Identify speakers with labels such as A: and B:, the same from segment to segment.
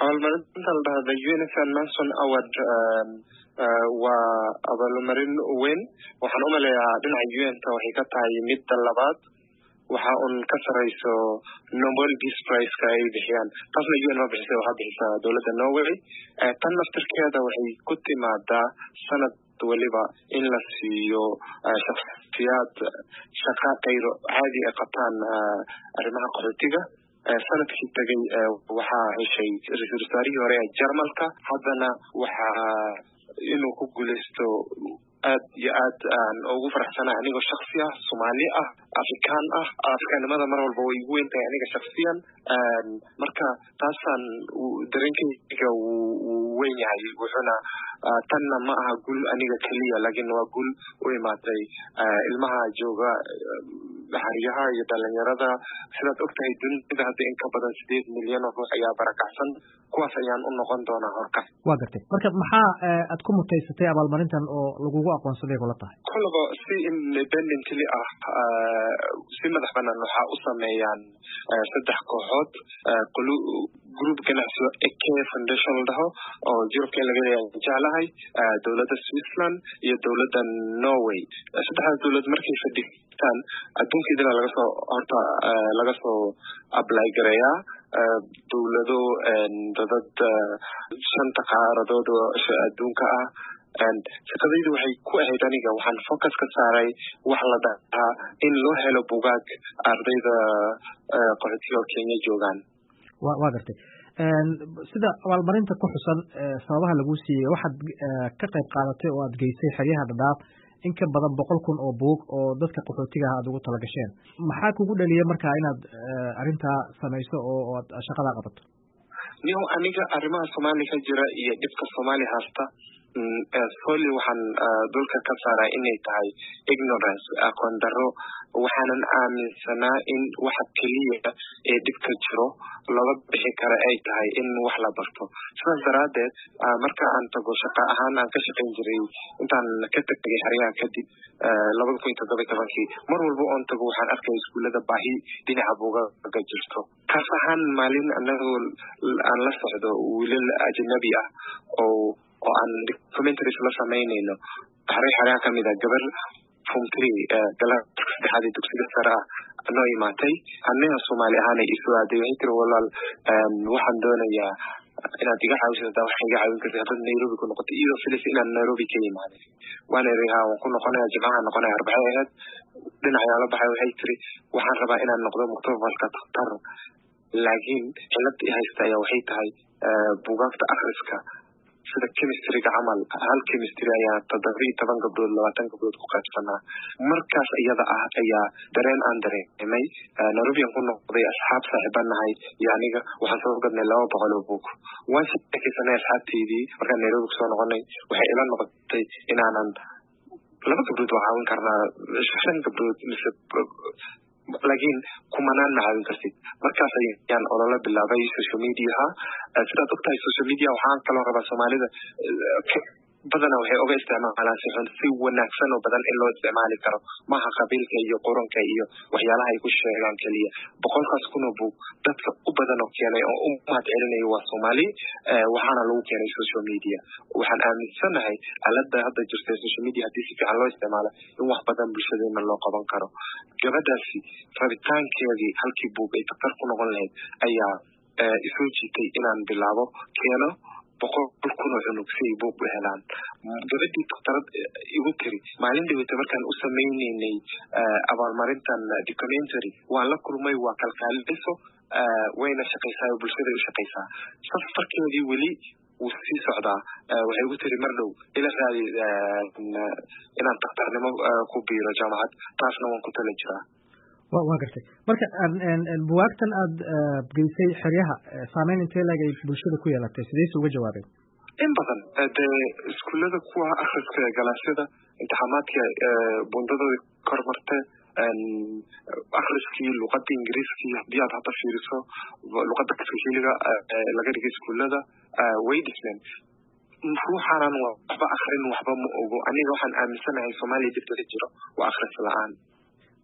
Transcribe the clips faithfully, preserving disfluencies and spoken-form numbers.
A: abaalmarinta la dhahda UNICEF Nelson Award waa abaalmarin weyn. waxaan u maleeyaa dhinaca U N-ka waxay ka tahay midda labaad, waxa uun ka sareyso Nobel Peace Prize-ka ay bixiyaan. taasna U N ma bixisay, waxaa bixisa dowladda Norway. tan naftirkeeda waxay ku timaadaa sanad waliba in la siiyo shakhsiyaad shaqa qayro caadi ay qabtaan arrimaha qaxootiga. sanadkii tagay waxaa heshay ra-iisul wasaarihii hore ee Jarmalka, haddana waxaa inuu ku guuleysto aad iyo aad aan ugu faraxsanahay anigoo shakhsi ah, Soomaali ah, Afrikaan ah. Afrikaanimada mar walba way igu weyn tahay aniga shakhsiyan, marka taasaan dareenkayga wuu weyn yahay. wuxuuna tanna ma aha guul aniga keliya, laakiin waa guul u imaatay ilmaha jooga xeryaha iyo dhalinyarada. sidaad ogtahay dunida hadda in ka badan sideed milyan oo ruux ayaa barakacsan, kuwaas ayaan u noqon doonaa horkac.
B: waa gartay. marka maxaa aad ku mutaysatay abaalmarintan oo lagugu aqoonsaday kula tahay?
A: kolaba si independently ah, si madax banaan waxaa u sameeyaan saddex kooxood. group ganacsiga Eke Foundation la dhaho oo Europe laga leeyahay jeclahay, dowladda Switzerland iyo dowladda Norway. saddexdaas dowlad markay fadhiistaan adduunkeedana laga soo horta laga soo apply gareeyaa dowlado dad shanta qaaradood oo adduunka ah. shaqadaydu waxay ku ahayd aniga waxaan focus ka saaray wax la dhahaa in loo helo buugaag ardayda qaxootiga oo Kenya joogaan.
B: waa gartay. sida abaalmarinta ku xusan sababaha lagu siiyey, waxaad ka qayb qaadatay oo aad geysay xeryaha Dadaab in ka badan boqol kun oo buug oo dadka qaxootiga ah aad ugu talagasheen. maxaa kugu dhaliyay markaa inaad arrintaa samayso oo aad shaqadaa qabato?
A: niyo aniga arrimaha Soomaaliya ka jira iyo dhibka Soomaaliya haysta solely waxaan dulka ka saaraa inay tahay ignorance, aqoon darro. waxaanan aaminsanaa in waxa keliya ee dhibka jiro laga bixi kara ay tahay in wax la barto. sidaas daraaddeed marka aan tago shaqa ahaan aan ka shaqayn jiray intaan ka tagay xeryaha kadib labada kun iyo toddoba iyo tobankii, mar walba oon tago waxaan arkay iskuullada baahi dhinaca buugaagga jirto. kaas ahaan maalin anagoo aan la socdo wiilal ajnabi ah oo oo aan documentaries la samaynayno xerya xeryaha ka mid ah, gabar form three galaaska saddexaad ee dugsiga sare ah noo imaatay. aniga Soomaali ahaan ay isu aaday, waxay tiri walaal waxaan doonayaa inaad iga caawiso, hadaa wax iga caawin kartid haddaad Nairobi ku noqotay. iyadoo filaysa inaan Nairobi ka imaaday. waan irihaa waan ku noqonaya jimcaha noqonaya arbacay ahayd, dhinacayaan la baxay. waxay tiri waxaan rabaa inaan noqdo mukhtabarka dhakhtar, laakiin cilada i haysta ayaa waxay tahay buugaagta akhriska sida chemistryga camal. hal chemistry ayaa toddoba iyo toban gabdhood labaatan gabdhood ku qaybsanaa. markaas iyada ah ayaa dareen aan dareemay. Nairobi ku noqday, asxaab saaxiibaan nahay iyo aniga waxaan soo gadnay laba boqol oo buug. waan sheekaysanay asxaabteydii markaan Nairobi kusoo noqonay, waxay ila noqotay inaanan laba gabdhood waa caawin karnaa, shan gabdhood mise laakiin kumanaan ma caawin kartid. markaas ayaan olole bilaabay social mediaha. sidaad ogtahay social media waxaan kaloo rabaa Soomaalida badana waxay uga isticmaalaan si xun, si wanaagsan oo badan in loo isticmaali karo. maaha qabiilka iyo quranka iyo waxyaalaha ay ku sheegaan keliya. boqolkaas kun oo buug dadka u badan oo keenay oo u mahad celinayo waa Soomaali, waxaana lagu keenay social media. waxaan aaminsanahay aalada hadda jirta social media haddii si fiican loo isticmaalo in wax badan bulshadeena loo qaban karo. gabadhaasi rabitaankeedii halkii buug ay taktar ku noqon lahayd ayaa isoo jiitay inaan bilaabo keeno boqol kun oo cunug si ay buug u helaan. gabadhii daktarad igu tiri maalin dhaweyta markaan u sameynaynay abaalmarintan documentary waan la kulmay, waa kalkaaliso wayna shaqaysaa oo bulshada u shaqaysaa. safarkeedii weli wuu sii socdaa. waxay igu tiri mar dhow ila raadi inaan daktarnimo ku biiro jaamacad, taasna waan ku tala jiraa.
B: waa gartay. marka buwaagtan aad geysay xeryaha saameyn intee leeg ay bulshada ku yeelatay, sidayse uga jawaabeen?
A: in badan dee iskuullada kuwa akhriska galaasyada imtixaamaadka bundadooda kor martay, akhriskii luqadda ingiriiskii haddii aad hadda fiiriso luqadda kiswahiliga laga dhigay iskuullada way dhismeen. ruuxaanan waxba akrin waxba ma ogo. aniga waxaan aaminsanahay Soomaaliya dibta ka jiro waa akhris la-aan.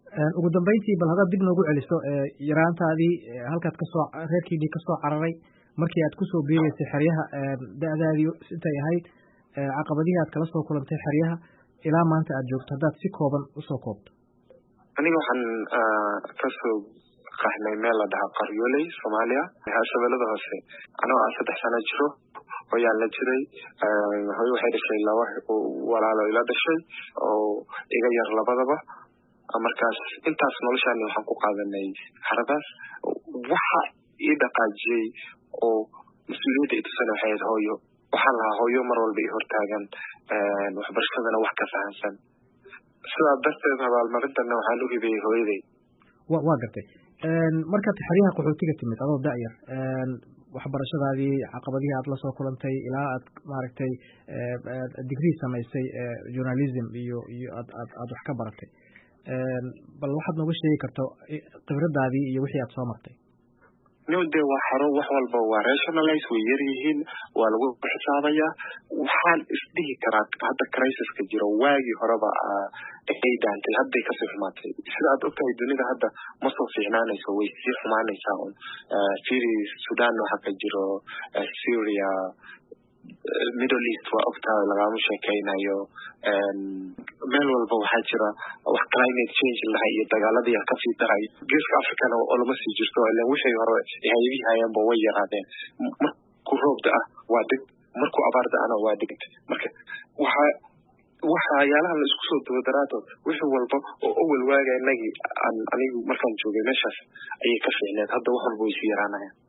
B: ugu dambeyntii bal haddaad dib noogu celiso yaraantaadii halkaad kasoo reerkiidii kasoo cararay markii aad kusoo biireysay xeryaha da'daadii intay ahayd caqabadihii aad kala soo kulantay xeryaha ilaa maanta aad joogto haddaad si kooban usoo koobto.
A: aniga waxaan kasoo qaxnay meel la dhahaa Qaryooley Soomaaliya Shabeellada Hoose anoo ah saddex sano jiro hooyaan la jiray hooyo waxay dhashay laba walaalo ila dhashay oo iga yar labadaba markaas intaas noloshaan waxaan ku qaadanay xaradaas waxa ii dhaqaajiyay oo mas'uuliyadda i tusan waxay ahayd hooyo waxaan lahaa hooyo mar walba i hortaagan waxbarashadana wax ka fahansan sidaa darteed abaalmarintana waxaan u hibiyey hooyaday.
B: waa gartay markaad xeryaha qaxootiga timid adoo da'yar waxbarashadaadii caqabadihii aad la soo kulantay ilaa aad maaragtay degree samaysay journalism iyo iyo aad aad aad wax ka baratay bal waxaad nooga sheegi karto khibradaadii iyo wixii aad soo martay.
A: node waa xaro wax walba waa rationalize way yar yihiin waa lagu xisaabaya waxaan isdhihi karaa hadda crisiska jiro waagii horeba ay daantay hadday kasii xumaatay sida aad ogtahay dunida hadda ma soo fiicnaanayso way sii xumaanaysaa un firi Sudan waxa ka jiro Syria Middle East waa ogtahay lagama sheekaynayo meel walba waxaa jira wax climate change lahay iyo dagaaladii ka sii daray geeska Afrikana oo lama sii jirto ilaa wixii hore hay'adihii hayaan baa way yaraadeen markuu roobda ah waa dib markuu abaarda ana waa dib marka waxa waxa yaalaha la isku soo dabadaraato wixii walba oo awal waaga inagii anigu markaan joogay meeshaas ayay ka fiicneed hadda wax walba way sii yaraanayaan.